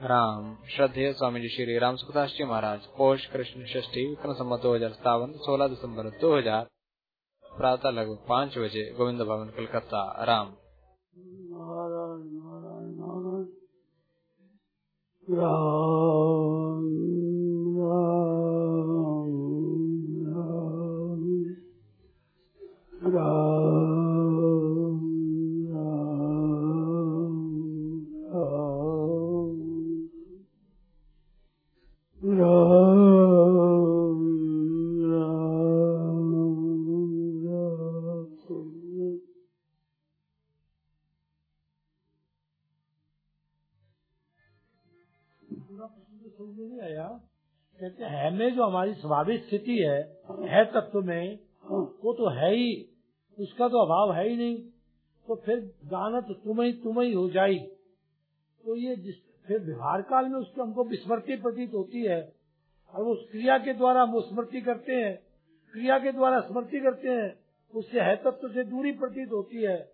राम। श्रद्धेय स्वामी जी श्री राम सुखदास जी महाराज। पोष कृष्ण षष्ठी विक्रम संवत 2057 16 दिसंबर 2000 प्रातः लगभग 5 बजे गोविंद भवन कलकत्ता। राम। नारायण नारायण नारायण राम राम राम राम राम नहीं आया। कहते है में जो हमारी स्वाभाविक स्थिति है तत्व में, वो तो है ही, उसका तो अभाव है ही नहीं। तो फिर जानत तुम ही हो जाई। तो ये फिर व्यवहार काल में उसको हमको विस्मृति प्रतीत होती है, और वो क्रिया के द्वारा हम स्मृति करते हैं, क्रिया के द्वारा स्मृति करते हैं, उससे है तत्व से दूरी प्रतीत होती है।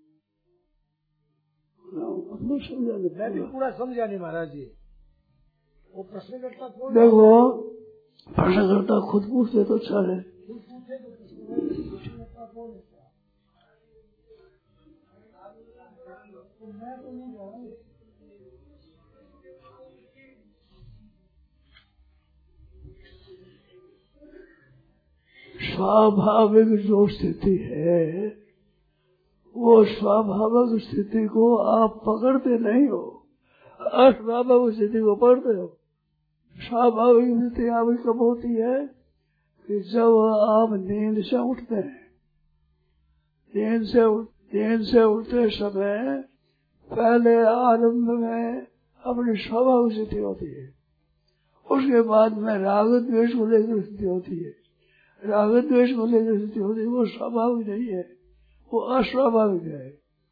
मैं भी पूरा समझा नहीं महाराज जी। वो प्रश्नकर्ता कौन? देखो, प्रश्नकर्ता खुद पूछते तो अच्छा है। स्वाभाविक जो स्थिति है, वो स्वाभाविक स्थिति को आप पकड़ते नहीं हो, अस्वाभाविक स्थिति को पकड़ते हो। स्वाभाविक स्थिति आपकी कब होती है कि जब आप नींद से उठते हैं। नींद से उठते समय पहले आरंभ में अपनी स्वाभाविक स्थिति होती है, उसके बाद में राग द्वेष को लेकर स्थिति होती है। राग द्वेष को लेकर स्थिति होती है, वो स्वाभाविक नहीं है, वो अस्वाभाविक है।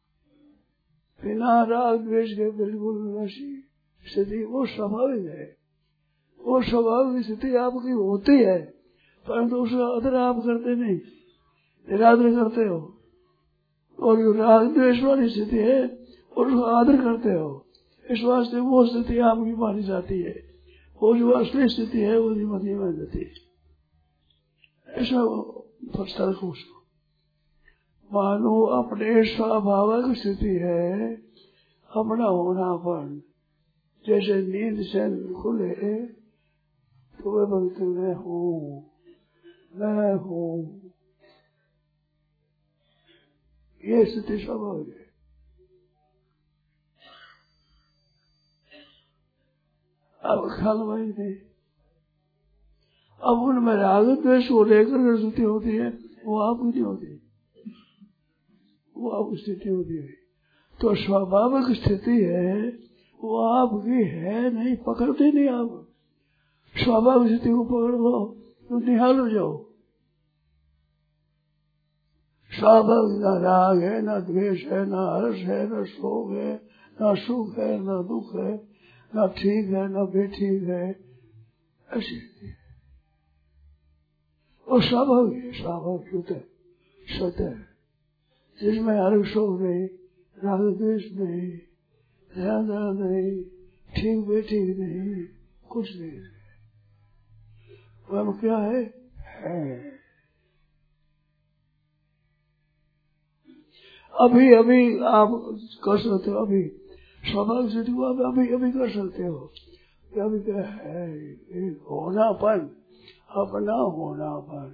बिना राग द्वेष के बिल्कुल वैसी स्थिति वो स्वाभाविक है। वो स्वाभाविक स्थिति आपकी होती है, परंतु उसका आदर आप करते नहीं, निरादर करते हो। और जो राग द्वेष वाली स्थिति है उसको आदर करते हो। इस वास्ते वो स्थिति आपकी मानी जाती है, वो जो असली स्थिति है वो नहीं मानी जाती है। ऐसा फर्स्ट उसको मानो अपने स्वाभाविक स्थिति है, अपना होनापन। जैसे नींद से खुले तो वे भक्त मैं हूँ, ये स्थिति स्वाभाविक है। अब ख्याल वही नहीं। अब उनमें राग द्वेष को लेकर स्थिति होती है, वो आपकी नहीं होती, वो आपकी स्थिति होती है। तो स्वाभाविक स्थिति है वो आपकी है नहीं, पकड़ते नहीं आप। स्वाभाविक स्थिति को पकड़ लो तो निहाल हो जाओ। स्वाभाविक न राग है, न द्वेष है, न हर्ष है, न शोक है, न सुख है, न दुख है, न ठीक है, न बेठीक है। ऐसी वो स्वाभाविक है, स्वाभाविक शुद्ध है, जिसमें हर्ष शोक नहीं, राग द्वेष नहीं, ध्यान नहीं, ठीक बेठीक नहीं, कुछ नहीं है। वह क्या है? अभी आप कर सकते हो, अभी स्वाभाविक स्थिति को आप अभी कर सकते हो। अभी क्या है? होनापन, अपना होनापन।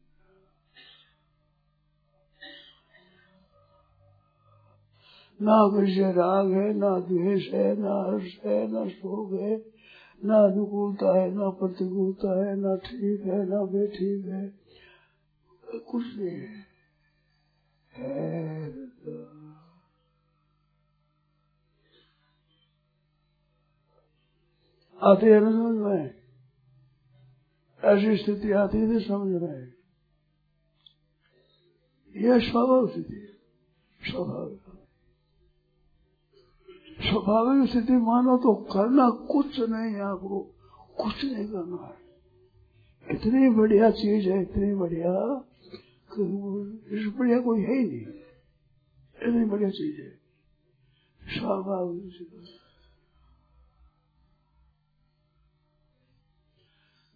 ना किसी राग है, ना द्वेष है, ना हर्ष है, ना शोक है, ना अनुकूलता है, ना प्रतिकूलता है, ना ठीक है, ना बेठीक है, कुछ नहीं है। आती है ना समझ में? ऐसी स्थिति आती है समझ में। यह स्वाभाविक स्थिति है। स्वाभाविक स्थिति मानो तो करना कुछ नहीं है, आपको कुछ नहीं करना है। इतनी बढ़िया चीज है, इतनी बढ़िया, इस बढ़िया कोई है ही नहीं। इतनी बढ़िया चीज है स्वाभाविक स्थिति।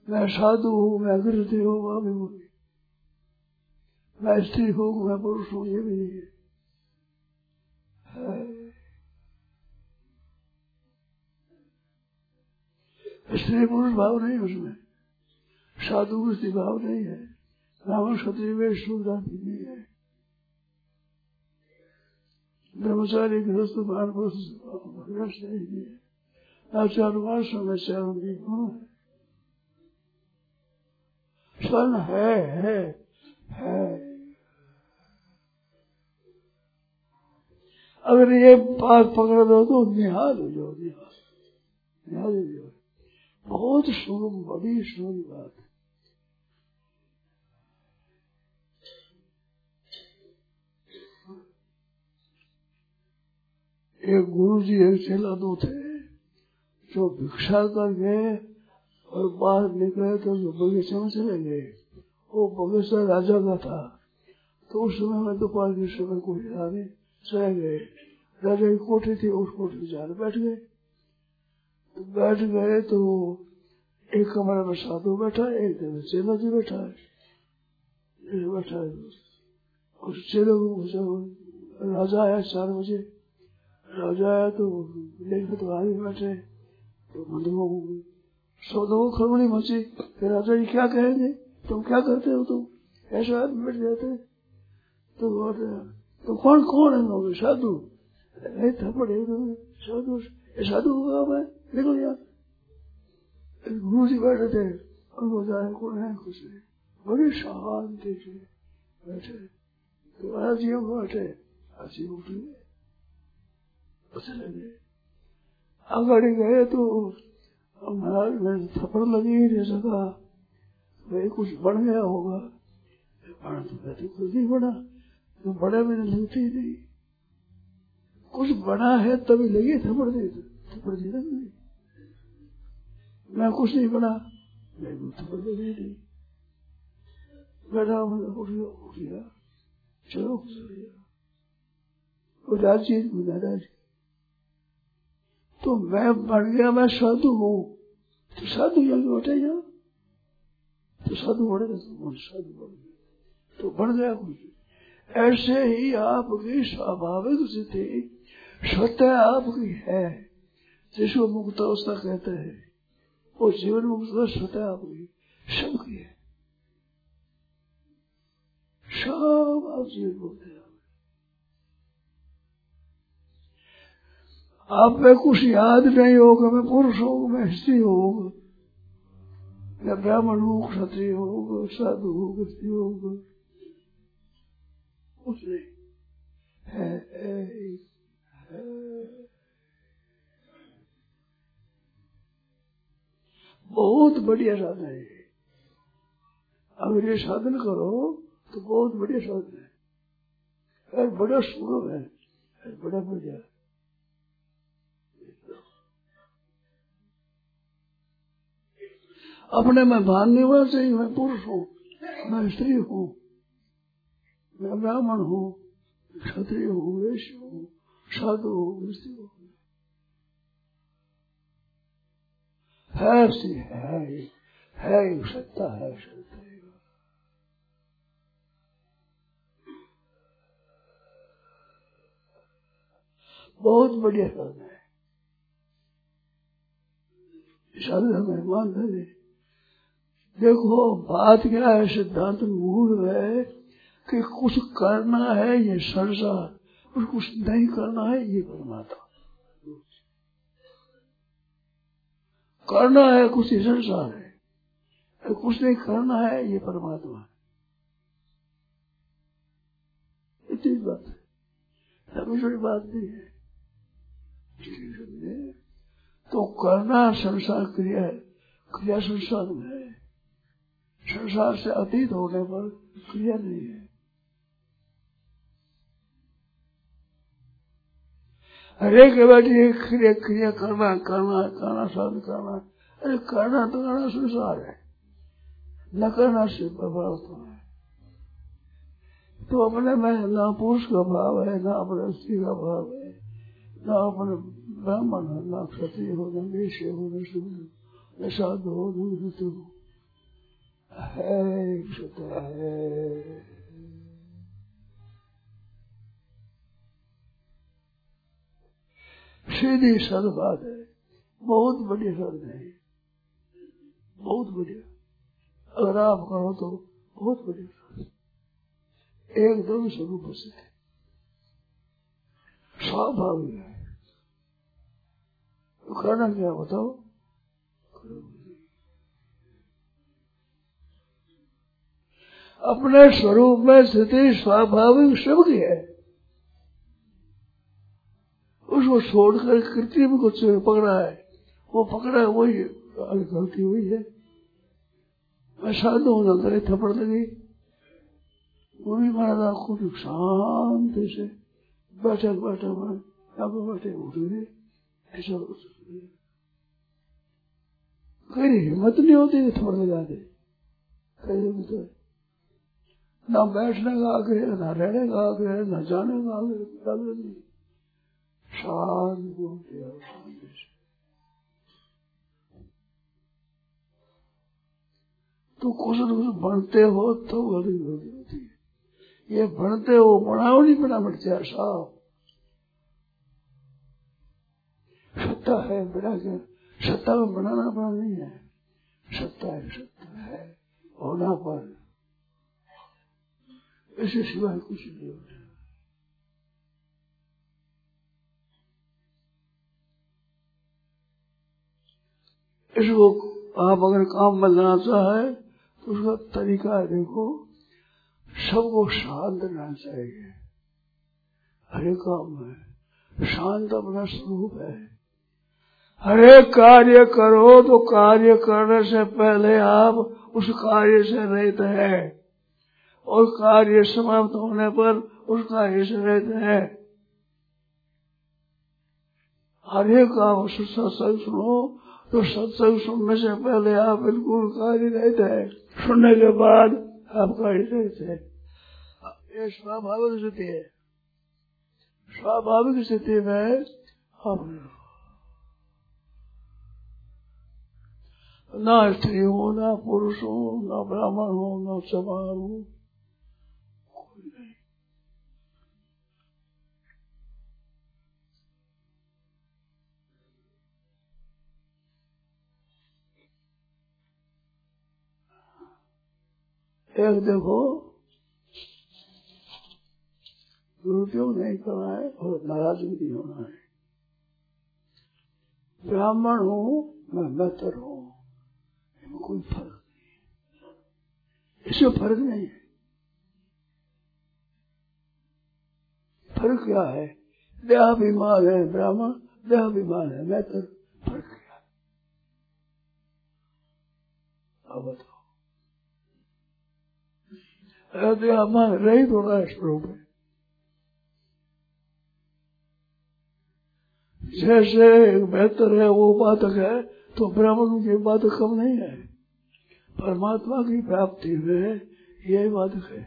मैं साधु हूँ, मैं गृहस्थी हूँ, वह भी बोली। मैं स्त्री हूँ, मैं पुरुष हूँ, ये भी नहीं है। स्त्री पुरुष भाव नहीं उसमें, साधु गृहस्थी भाव नहीं है, ब्राह्मण क्षत्रिय वैश्य शूद्र नहीं है, ब्रह्मचारी गृहस्थ बानप्रस्थ नहीं है। आचार वर्ष में चरण भी गुण है, स्वर्ण है। अगर ये बात पकड़ दो तो निहाल हो जाओ, निहाल हो जाओ। बहुत सुगम, बड़ी सुगम बात है। एक गुरु जी एक चेला दो थे जो भिक्षा कर गए और बाहर निकले तो बगीचे में चले गए। वो बगीचा राजा का था, तो उस समय में दोपहर के समय कोई आने चले गए। राजा की कोठी थी, उस कोठी में जाकर बैठ गए। तो एक कमरे में साधु बैठा है, एक जगह चेला जी बैठा है। उस चेले को पूछा, राजा आया 4 बजे। राजा आया तो लेकर तो आगे बैठे, तो मंदिर सौदों को खड़बड़ी मची। फिर राजा जी क्या कहेंगे, तुम क्या करते हो, तुम ऐसा बैठ जाते। तो कौन है लोग, साधु थपड़े साधु, साधु होगा, मैं निकल गया। गुरु जी बैठे थे, उनको जाए कौन है, कुछ नहीं, बड़ी शांति से बैठे। तो आजी बैठे, आजी उठ गए, चले गए। आगे गए तो महाराज में थप्पड़ लगी, जैसा कहा भाई कुछ बढ़ गया होगा। बड़ा तो कहते कुछ नहीं बड़ा, तो बड़ा मैंने लगती ही नहीं। कुछ बड़ा है तभी लगी थप्पड़ दे, थप्पड़ दे नहीं। मैं कुछ नहीं बड़ा, मैं थप्पड़ दे नहीं। बैठा उठ गया, चलो गुजर गया। वो राजी दादाजी, तो मैं बढ़ गया, मैं साधु हूँ, तो साधु जल्दी उठे जा, तो साधु बढ़ेगा, तो साधु बढ़ गया, तो बढ़ गया कुछ। ऐसे ही आपकी स्वाभाविक स्थिति स्वतः आपकी है, जिसको मुक्त अवस्था कहते हैं। वो जीवन मुक्त स्वतः आपकी सबकी है, सब आप जीवन मुक्त है। आप में कुछ याद नहीं होगा, मैं पुरुष हूँ, मैं स्त्री हूँ, मैं ब्राह्मण हूँ, क्षत्रिय हूँ, साधु हूँ, गृहस्थी हूँ, कुछ नहीं है। बहुत बढ़िया साधन है। अगर ये साधन करो तो बहुत बढ़िया साधन है, बड़ा सुलभ है, बड़ा बढ़िया। अपने में मानने वाला चाहिए, मैं पुरुष हूँ, मैं स्त्री हूँ, मैं ब्राह्मण हूँ, क्षत्रिय हूँ, वैश्य हूँ, साधु हूँ, गृहस्थी हूँ। है सत्ता है, बहुत बढ़िया साधन है। साधन हमें मान है। देखो बात क्या है, सिद्धांत मूल है कि कुछ करना है ये संसार, और कुछ नहीं करना है ये परमात्मा। करना है कुछ ये संसार है, कुछ नहीं करना है ये परमात्मा है। इतनी बात है, कोई बात नहीं है। तो करना संसार क्रिया है, क्रिया संसार में है, संसार से अतीत होने पर क्रिया नहीं है। हरेक बैठी क्रिया करना साधन करना, अरे करना तो करना संसार है, न करना से प्रभाव है। तो अपने में ना पुरुष का भाव है, ना अपने स्त्री का भाव है, ना अपने ब्राह्मण हो, ना क्षत्रिय हो, ना वैश्य हो, न साधु हो, न गृहस्थ हो, है, शुद्ध है। सीधी सद बात है, बहुत बढ़िया शब्द है, बहुत बढ़िया। अगर आप करो तो बहुत बढ़िया, एकदम स्वरूप से स्वाभाविक है। तो करना क्या बताओ? अपने स्वरूप में स्थिति स्वाभाविक सबकी है, उसको छोड़कर कृत्रिम को पकड़ा है, वो पकड़ा है, वही गलती हुई है। मैं साधु न करे थप्पड़ लगी, वो भी महाराज खुद शांति से बैठे बैठे मैं यहाँ पे बैठे उठ गए, ऐसा कहीं हिम्मत नहीं होती कि थप्पड़ लगा दे। कहीं ना बैठने का आग्रह, ना रहने का आग्रह, ना जाने का आग्रह नहीं, शांत बोलते हैं शांति से। तो कुछ न कुछ बनते हो तो गलती होती है। ये बनते हो, बनाओ नहीं बना मिट जाए साहब। सत्ता है, बड़ा क्या सत्ता में बनाना बना नहीं है, सत्ता है होना पर, इससे सिवाय कुछ नहीं होता। इसको आप अगर काम में लाना चाहे तो उसका तरीका है, देखो सबको शांत रहना चाहिए। हर एक काम में शांत अपना स्वरूप है। हर एक कार्य करो तो कार्य करने से पहले आप उस कार्य से रहित है, और कार्य समाप्त होने पर उस कार्य से रहते हैं। हर एक काम सत्संग सुनो तो सत्संग सुनने से पहले आप बिल्कुल कार्य रहते हैं, सुनने के बाद आप कार्य रहते हैं। ये स्वाभाविक स्थिति है। स्वाभाविक स्थिति में आप ना स्त्री हो, ना पुरुष हो, ना ब्राह्मण हो, ना चमार हो, कोई नहीं। एक देखो, दुरुपयोग नहीं करना है और नाराज भी नहीं होना है। ब्राह्मण हूँ मैं बेहतर हूँ, इसमें कोई फर्क नहीं है, इसमें फर्क नहीं है। फर्क क्या है? देहाभिमान है ब्राह्मण, देहाभिमान है बेहतर, फर्क क्या है? अब बताओ। देहाभिमान रही थोड़ा स्वरूप है। जैसे बेहतर है वो बाधक है, तो ब्राह्मण की बाधक कम नहीं है। परमात्मा की प्राप्ति में यही बाधक है।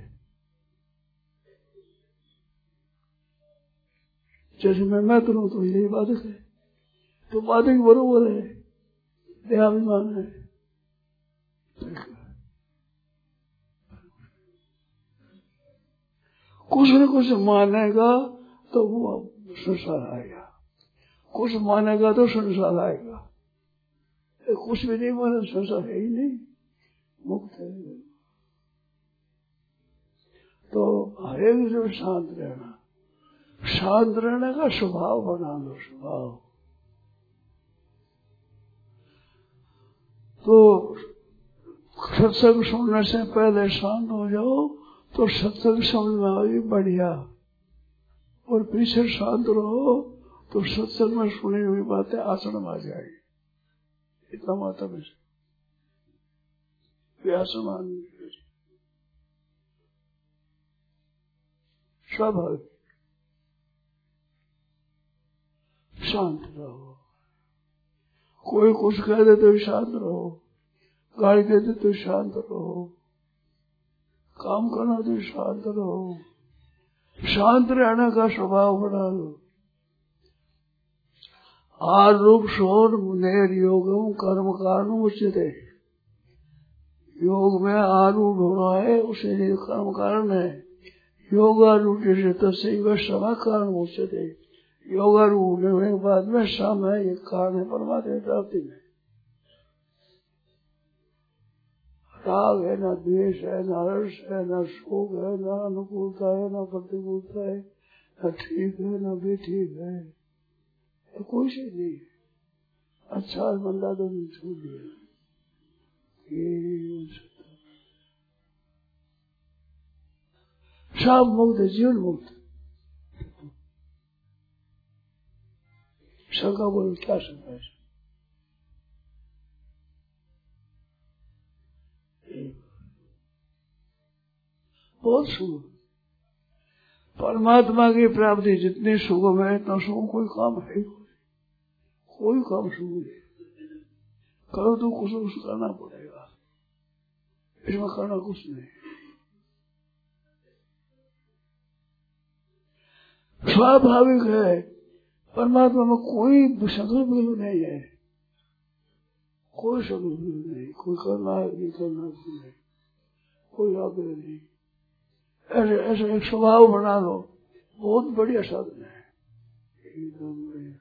जैसे मैं बेहतर हूं तो यही बाधक है, तो बाधक बरोबर है, देहाभिमान है। कुछ न कुछ मानेगा तो वो संसार आएगा, कुछ मानेगा तो संसार आएगा, कुछ भी नहीं माने संसार है ही नहीं, मुक्त है। तो हर एक जो शांत रहना, शांत रहने का स्वभाव बना लो, स्वभाव। तो सत्संग सुनने से पहले शांत हो जाओ तो सत्संग समझ में आएगी बढ़िया, और पीछे शांत रहो तो सत्संग में सुनी हुई बातें आसन में आ जाएगी। इतना माता में व्यासमान स्वाभाविक शांत रहो। कोई कुछ कह दे तो शांत रहो, गाली दे दे तो शांत रहो, काम करना तो शांत रहो। शांत रहने का स्वभाव बना लो। आरूप शोर मुनेर योगम कर्म कारण उचित, योग में आरूढ़ होना है, उसे लिए कर्म कारण है। योगारूढ़ से तस्व श्रम कारण उच्यते। योगारूढ़ होने के बाद में श्रम है, ये कारण है परमात्मा प्राप्ति में। राग है, न द्वेष है, न हर्ष है, न शोक है, न अनुकूलता है, न प्रतिकूलता है, न ठीक है, न बेठीक है, कोई चीज नहीं है। अच्छा बंदा तो छूट दिया। सब मुक्त है, जीवन मुक्त। शंका बोलो, क्या शंका है? बहुत सुगम परमात्मा की प्राप्ति जितनी सुगम है, इतना सुगम कोई काम है, कोई काम सुगम नहीं। करो तो कुछ करना पड़ेगा, इसमें करना कुछ नहीं। स्वाभाविक है, परमात्मा में कोई संकल्प नहीं है, कोई संकल्प नहीं, कोई करना है नहीं करना नहीं, कोई आग्रह नहीं। ऐसे ऐसे एक स्वभाव बना लो, बहुत बढ़िया साधन है। एकदम बढ़िया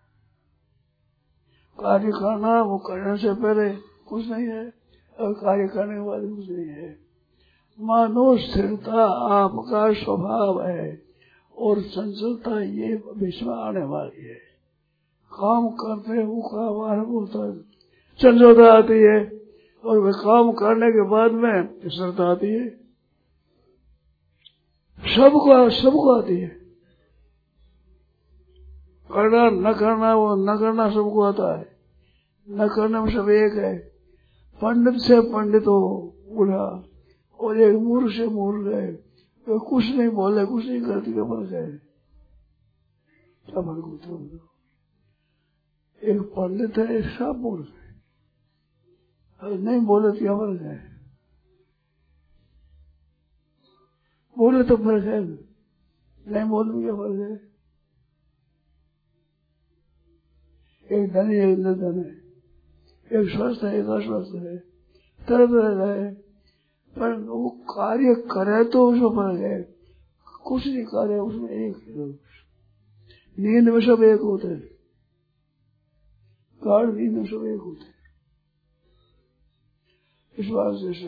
कार्य करना, वो करने से पहले कुछ नहीं है और कार्य करने के बाद कुछ नहीं है। मानो स्थिरता आपका स्वभाव है और चंचलता ये बीच में आने वाली है। काम करते वो काम आरंभ होता है, चंचलता आती है, और वे काम करने के बाद में स्थिरता आती है। सबको आती है। करना न करना, वो न करना सबको आता है। न करने में सब एक है। पंडित से पंडित हो उड़ा और एक मूर्ख से मूर्ख है, वे कुछ नहीं बोले, कुछ नहीं करती, क्या फर्क है? क्या फर्क होता है? एक पंडित है, एक सब मूर्ख है, अगर नहीं बोले तो क्या फर्क है? बोले तो फर्क है, नहीं बोले तो क्या फर्क है? एक धनी है, एक निर्धन है, एक स्वस्थ है, एक अस्वस्थ है, तरह तरह है, पर वो कार्य करे तो उसमें फर्क है। कुछ नहीं करे उसमें एक है। नींद में सब एक होते हैं, गाढ़ नींद में सब एक होते हैं। इस बात से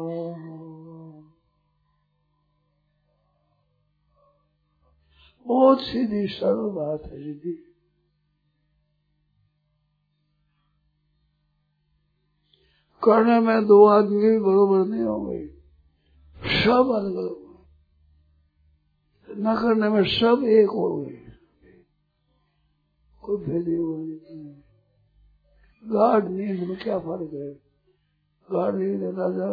बहुत सीधी सरल बात है दीदी। करने में दो आदमी बराबर नहीं होंगे, सब अलग अलग। न करने में सब एक हो गए, कोई भेद नहीं। गाढ़ नींद में क्या फर्क है? गाढ़ नींद राजा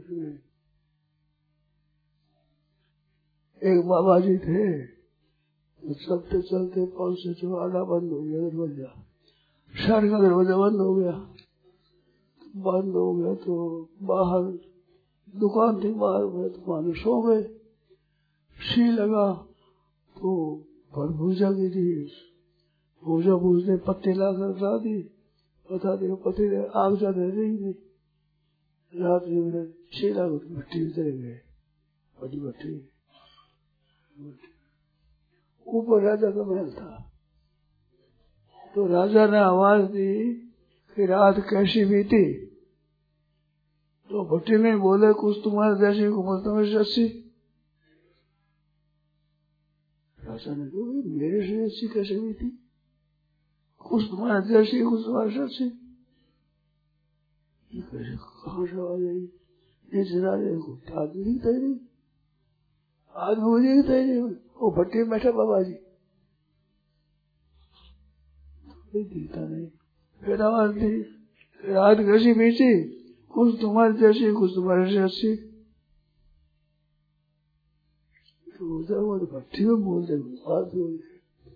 एक बाबा जी थे, चलते चलते पाँव से चौड़ा बंद हो गया, दरवाजा शहर का दरवाजा बंद हो गया तो बाहर दुकान थी, बाहर गए तो वहां सो गए। सी लगा तो भर भूजा की थी, भूजा भूजने पत्ते लाकर ला दी, बता दी पत्ते आग ज्यादा रही नहीं। रात में सी लगा तो भट्टी में चले गए, बड़ी भट्टी। ऊपर राजा का महल था, तो राजा ने आवाज दी कि रात कैसी बीती, तो भट्टी में बोले कुछ तुम्हारे जैसी उम्र तुम्हें 80। राजा ने कहा मेरे से 80 कैसे बीती? कुछ तुम्हारे जैसी, कुछ तुम्हारे 80। कहाँ से आ गई? नीचे राजा को आदमी दिखता ही नहीं, आदमी मुझे दिखता ही नहीं। वो भट्टी में बैठा बाबा जी, दिखता नहीं। फिर आवाज दी रात कैसी बीती? कुछ तुम्हारे जैसी, कुछ तुम्हारे जैसी। तो भट्टी में बोलते बात बोलते।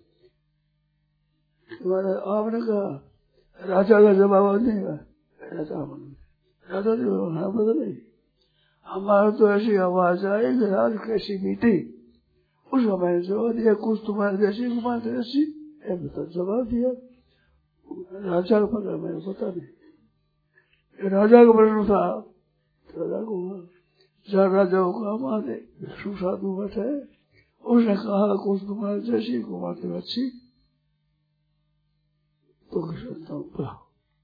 आपने कहा राजा का जवाब नहीं है, राजा जवाब पता नहीं। हमारा तो ऐसी आवाज आई कि रात कैसी बीती, उसका मैंने जवाब दिया कुछ तुम्हारे जैसी, तुम्हारे जैसी। जवाब दिया। राजा का पता मैंने पता नहीं। राजा का प्रश्न था राजा को जहाँ राजा को कहा मारे सुसाधु बैठे, उसने कहा कुछ तुम्हारे जैसी कुमार तो अच्छी तो बुलाओ।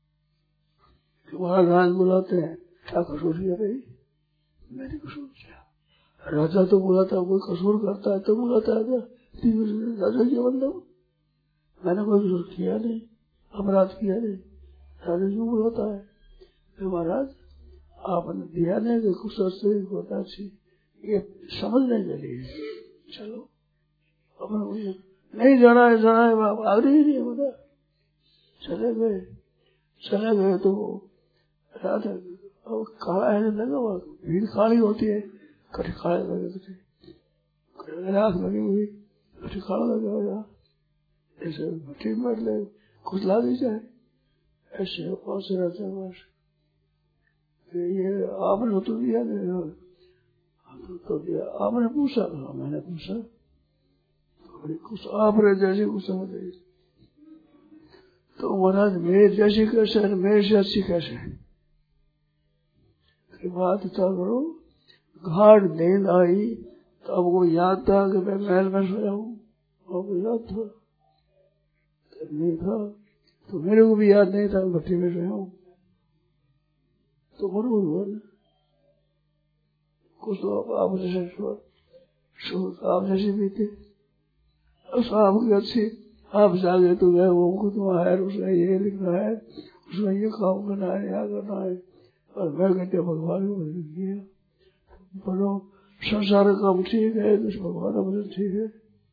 महाराज बुलाते हैं, क्या कसूर किया भाई? मैंने कसूर किया। राजा तो बुलाता, कोई कसूर करता है तो बुलाता है, राजा क्या मतलब? मैंने कोई कसूर किया नहीं, अपराध किया नहीं, राजा क्यों बुलाता है? महाराज आपने दिया नहीं कि कुछ अच्छी होता अच्छी, ये समझने के लिए चलो अपने नहीं जाना है आगे ही नहीं होता। चले गए तो रात काला है लगा, भीड़ काली होती है, कटी काले लगे रात लगी हुई, कटी काला लगा हुआ, ऐसे भट्टी बैठ ले कुछ ला दी जाए, ऐसे पास रहते हैं बस। ये आपने तो दिया तो दिया, आपने पूछा, मैंने पूछा तो कुछ आपने जैसे कुछ समझ रही तो महाराज मेरे जैसी कैसे है, मेरे से अच्छी कैसे है? बात था करो, घाट नींद आई तो आपको याद था कि मैं महल में सोया हूँ, आपको याद था? नहीं था तो मेरे को भी याद नहीं था भट्टी में सोया हूँ, तो बरोबर हुआ ना। कुछ तो आप जैसे आप जैसे भी थे, आपकी अच्छी, आप जागे तो गए वो तुम्हारा है, उसने ये लिखना है, उसने ये काम करना है, यहाँ करना है, और मैं कहते भगवान को बदल किया बोलो संसार का काम ठीक है, कुछ भगवान का बदल ठीक है,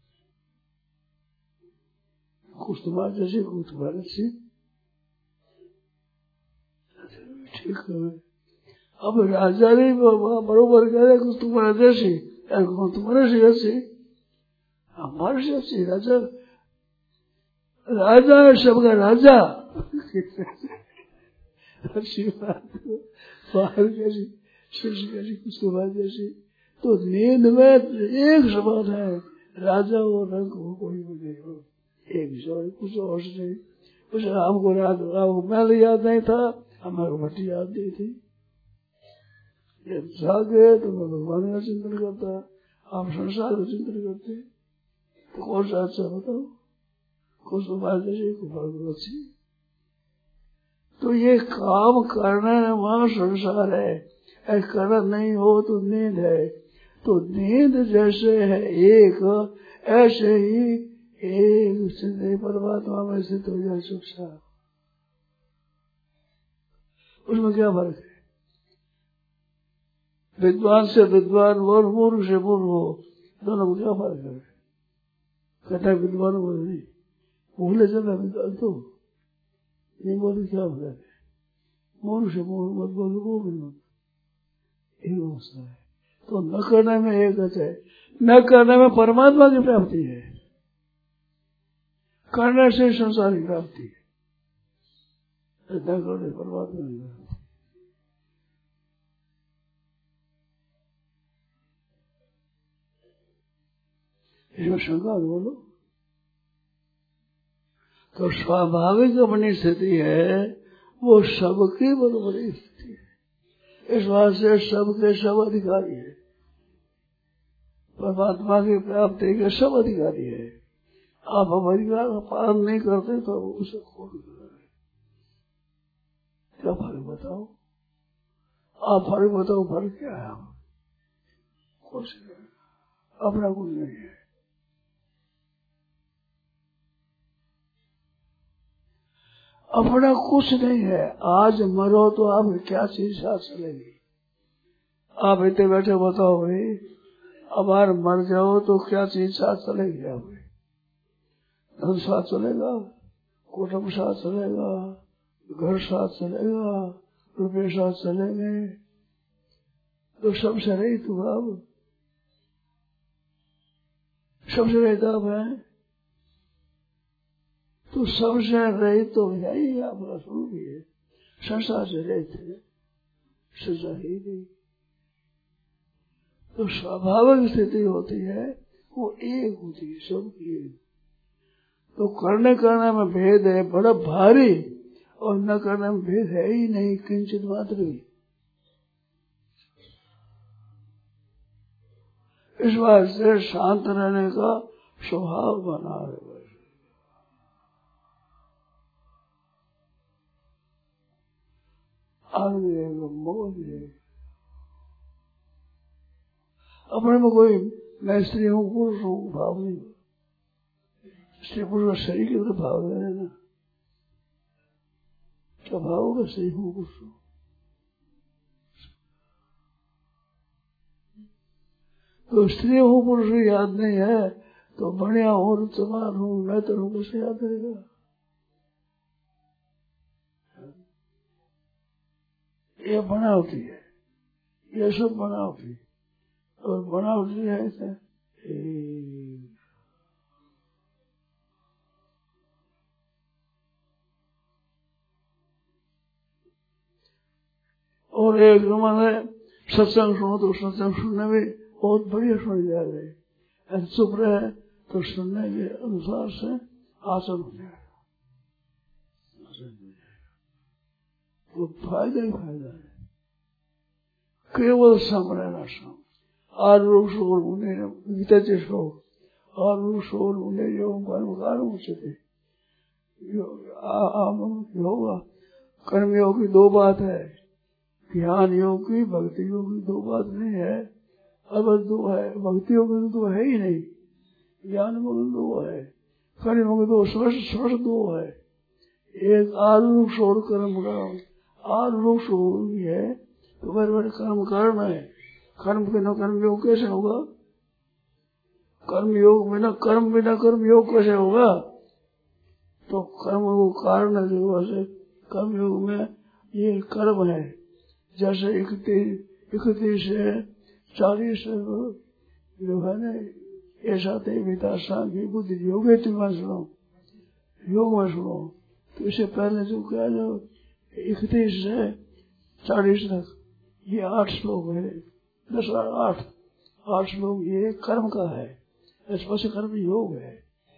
कुछ तुम्हारे जैसे कुछ तुम्हारे अच्छी ठीक है। अब राजा ने बरोबर कह रहे कुछ तुम्हारे जैसी, तुम्हारे से अच्छी, हमारे से अच्छी। राजा राजा है सबका राजा। अच्छी बात बाहर कैसी कैसी कुछ बात जैसी, तो नींद में एक समान है, राजा और रंग हो कोई नहीं हो, एक कुछ और नहीं। उसे हमको रात महल याद नहीं था, हमारे भट्टी याद नहीं थी। जागे तो मैं भगवान का चिंतन करता, आप संसार का चिंतन करते, तो कौन सा अच्छा बताओ? कुछ जैसे अच्छी। तो ये काम करना है, वहाँ संसार है, करना नहीं हो तो नींद है। तो नींद जैसे है एक, ऐसे ही एक सिद्ध परमात्मा में सिद्ध हो जाए सुख सार। उसमें क्या फर्क है? विद्वान से विद्वान और मूर्ख से मूर्ख हो, दोनों में क्या फर्क है? कहता है विद्वान बोल नहीं भूले चल विद्वान तो नहीं बोले, क्या फर्क है? मूर्ख से मूर्ख मत बोलो, वो भी मत, एक अवस्था है। तो न करने में एक है, न करने में परमात्मा की प्राप्ति है, करने से संसार की प्राप्ति है, न करने परमात्मा की प्राप्ति। इसमें शंका बोलो। तो स्वाभाविक अपनी स्थिति है, वो सबकी बराबरी स्थिति है, इस बात से सबके सब अधिकारी है, परमात्मा की प्राप्ति के सब अधिकारी है। आप अधिकार का पालन नहीं करते तो उसे खोल क्या फर्क बताओ? आप फर्क बताओ, फर्क क्या है? कुछ अपना कुछ नहीं है। अपना कुछ नहीं है। आज मरो तो आप क्या चीज साथ चलेगी? आप इतने बैठे बताओ भाई, अब यार मर जाओ तो क्या चीज साथ चलेगी? आप धन साथ चलेगा, कुटुंब साथ चलेगा, घर साथ चलेगा, रुपये साथ चलेंगे, तो सबसे रही तू अब सबसे रहता है, तो सबसे रही तो यही आपका स्वरूप ही है। संसार से रहते संसार ही नहीं, तो स्वाभाविक स्थिति होती है वो एक होती है सबकी। तो करने में भेद है बड़ा भारी, और न करने में भेद है ही नहीं, किंचित मात्र भी। इस बात से शांत रहने का स्वभाव बना है। आगे मोह अपने में कोई मैं स्त्री हूँ पुरुष हूँ भाव नहीं। स्त्री पुरुष का शरीर की तरफ भाव है ना, क्या भाव होगा स्त्री हूँ पुरुष हूँ। तो स्त्री हूँ पुरुष याद नहीं है तो बढ़िया हूँ चमार हूँ मैं तो हूँ कैसे याद रहेगा। ये बनावटी है, ये सब बनावटी और बनावटी है ऐसे। और एक जमाने सत्संग सुनो तो सत्संग सुनने में बहुत बढ़िया सुन जा रहे, ऐसे चुप रहे तो सुनने के अनुसार से आचरण हो जाएगा, तो फायदा ही फायदा है। केवल सम रहना सम आरुषोर मुने गीता के श्लोक आरुषोर मुने योग उच्चते योगा कर्म योग की दो बात है, ध्यान योग की भक्ति योग की दो बात नहीं है। अब दो है, भक्ति योग की तो है ही नहीं, ज्ञान योग दो है, कर्म योग दो स्पर्श दो है। एक आरुषोर कर्म का आरुषोर है तो बड़े बड़े कर्म करना है, कर्म बिना कर्म योग कैसे होगा। कर्म योग बिना कर्म योग कैसे होगा। तो कर्म वो कारण है जो वैसे कर्म योग में ये कर्म है। जैसे 31 से 40 जो है ना ऐसा देविता सांख्य बुद्धि योग है। तुम सुनो योग में सुनो तो इससे पहले जो क्या जो 31 से 40 तक ये 8 श्लोक है, 10 और 8 श्लोक ये कर्म का है, स्पर्श कर्म योग है।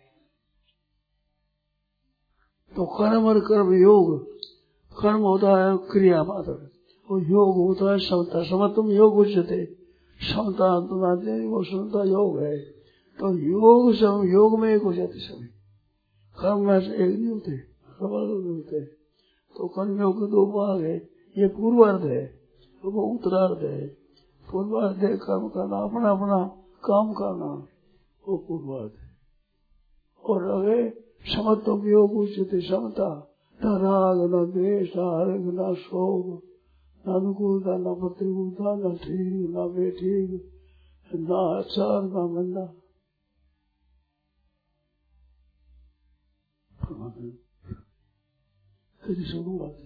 तो कर्म और कर्म योग, कर्म होता है क्रिया मात्र और योग होता है समता। समत्वम योग उच्चते, समता तुम्हारे वो समता योग है। तो योग सब योग में एक हो जाते सभी, कर्म में से एक नहीं होते, सब अलग होते। तो कर्म योग के दो भाग है, ये पूर्वार्ध है तो वो उत्तरार्ध है। पूर्वार्ध है कर्म करना, अपना अपना काम करना, वो पूर्वार्ध है। और अगे समत्व योग उच्चते, समता न राग न द्वेष न हर्ष न शोक न अनुकूलता न प्रतिकूलता न ठीक न बेठीक न अच्छा न मंदा। कभी सुनो बात है।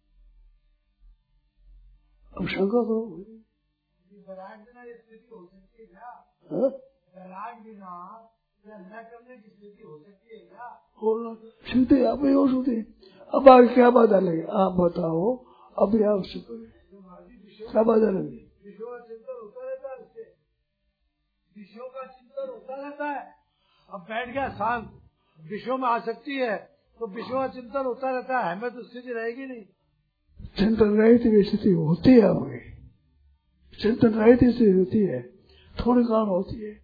अब शंका करो विराट बिना ये स्थिति हो सकती है क्या? विराट बिना या न करने की स्थिति हो सकती है क्या? बोलो स्थिति आप ही हो सकती। अब आगे क्या बात अलग है आप बताओ। अभी आप क्या बात अलग है। विषयों का चिंतन होता रहता है, उससे विषयों का चिंतन होता रहता है। अब बैठ गया शांत, विषयों में आसक्ति है तो विषयों का चिंतन होता रहता है, हमें तो स्थिति रहेगी नहीं। चिंतन रहित स्थिति होती है, आपकी चिंतन रहित स्थिति होती है, थोड़ी काल होती है।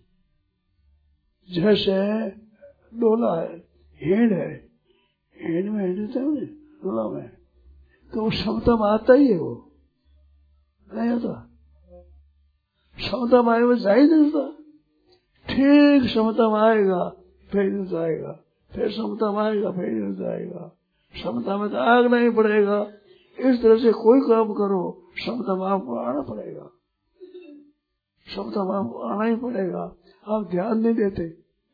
जैसे डोला है, हेड है, हेड में हेड डोला में तो क्षमता में आता ही है, वो नहीं आता। क्षमता में आएगा जा ही नहीं सकता। ठीक क्षमता में आएगा फिर नहीं जाएगा, फिर क्षमता में आएगा फिर नहीं जाएगा। क्षमता में तो आग नहीं पड़ेगा। इस तरह से कोई काम करो क्षमता में आपको आना पड़ेगा, क्षमता में आपको आना ही पड़ेगा। आप ध्यान नहीं देते,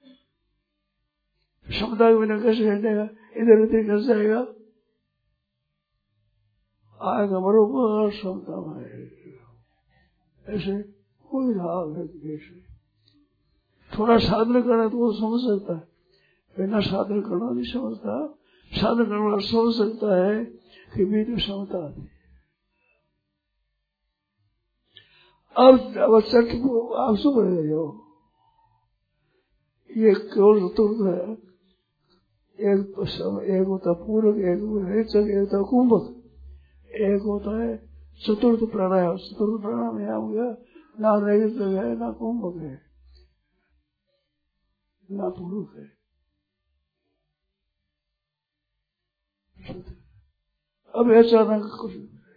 क्षमता के बिना कैसे हटेगा, इधर उधर कैसे जाएगा। आएगा बरोबर क्षमता में आएगा। ऐसे कोई राग है कैसे थोड़ा साधन करना तो वो समझ सकता है, बिना साधन करना नहीं समझता। साधन करना समझ सकता है कि मेरी क्षमता आती है। अब चट को आप सुन रहे हो, ये केवल चतुर्थ है। एक होता पूरक, एक रेचक, एक होता कुंभक, एक होता है चतुर्थ प्राणायाम। चतुर्थ प्राणायाम में आ गया ना रहित है, ना कुंभक है, ना पुरुष है। अब अचानक कुछ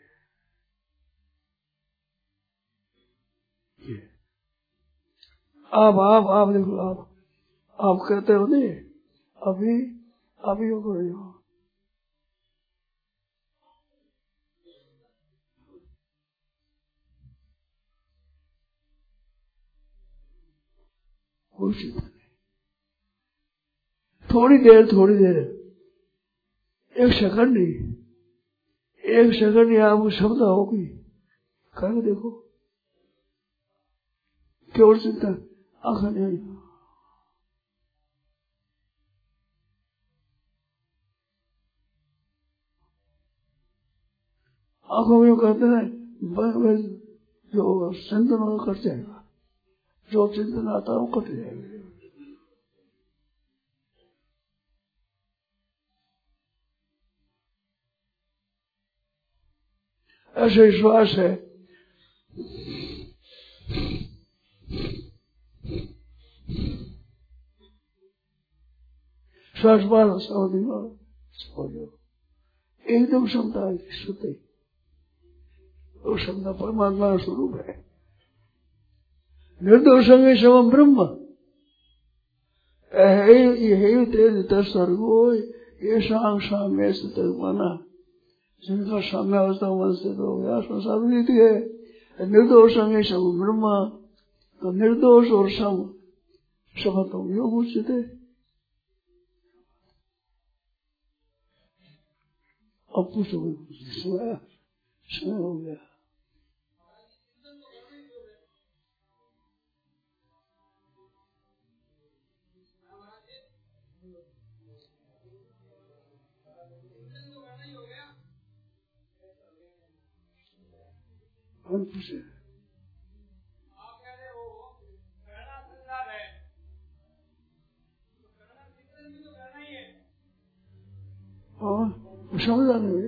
आप देखो, आप कहते हो नहीं अभी हो रही हो। थोड़ी देर एक सेकंड नहीं, एक सेकंड आपको क्षमता होगी, करके देखो, केवल चिंता आंख नहीं। आंखों में कहते हैं जो चिंतन कट जाएगा, जो चिंतन आता है वो कट जाएगा। ऐसे श्वास है, श्वास बार एकदम क्षमता है, शुद्ध वो क्षमता परमात्मा का स्वरूप है। निर्दोषंगे शवम ब्रह्म तेज तर्गो ये साम्य माना, जिनका साम्य अवस्था मन से हो गया संसार नीति है। निर्दोषंगे शवम ब्रह्म, तो निर्दोष और सम समत्व योग उचित है। अब पूछो समय हो गया। पूछे समझा नहीं,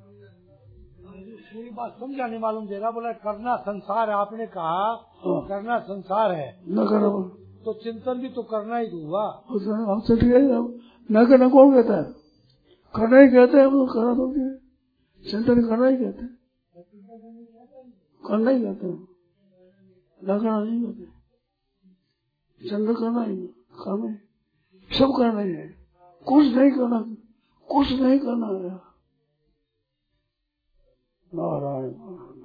मेरी बात समझा नहीं मालूम दे रहा। बोला करना संसार है, आपने कहा करना संसार है, न करो तो चिंतन भी तो करना ही हुआ। हम चल गए, न करना कौन कहता है? करना ही कहते हैं, वो करना तो चिंतन करना ही कहते हैं, करना ही कहते हैं, न करना नहीं कहते। चिंतन करना ही करना, सब करना ही है, कुछ नहीं करना, कुछ नहीं करना है। नारायण।